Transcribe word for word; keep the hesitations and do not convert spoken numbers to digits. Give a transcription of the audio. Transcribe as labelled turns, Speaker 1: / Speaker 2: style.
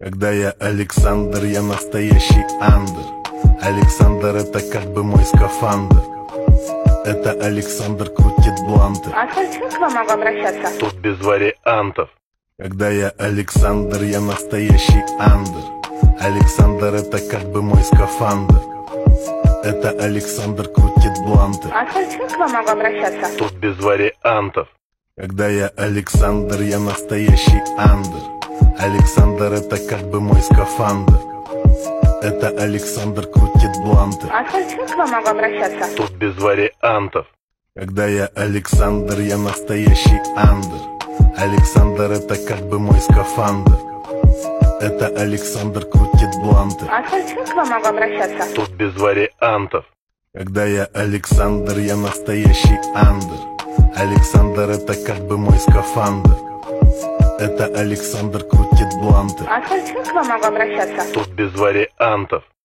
Speaker 1: Когда я Александр, я настоящий андер. Александр — это как бы мой скафандр. Это Александр крутит бланты.
Speaker 2: А сколько к вам могу обращаться?
Speaker 1: Тут без вариантов. Когда я Александр, я настоящий андер. Александр — это как бы мой скафандр. Это Александр крутит бланты.
Speaker 2: А сколько к вам могу обращаться?
Speaker 1: Тут без вариантов. Когда я Александр, я настоящий андер. Александр — это как бы мой скафандр. Это Александр крутит бланты.
Speaker 2: А сколько к вам могу обращаться?
Speaker 1: Тут без вариантов. Когда я Александр, я настоящий андер. Александр — это как бы мой скафандр. Это Александр крутит бланты.
Speaker 2: А сколько к вам могу обращаться?
Speaker 1: Тут без вариантов. Когда я Александр, я настоящий андер. Александр — это как бы мой скафандр. Это Александр крутит бланты.
Speaker 2: А сколько к вам могу обращаться?
Speaker 1: Тут без вариантов.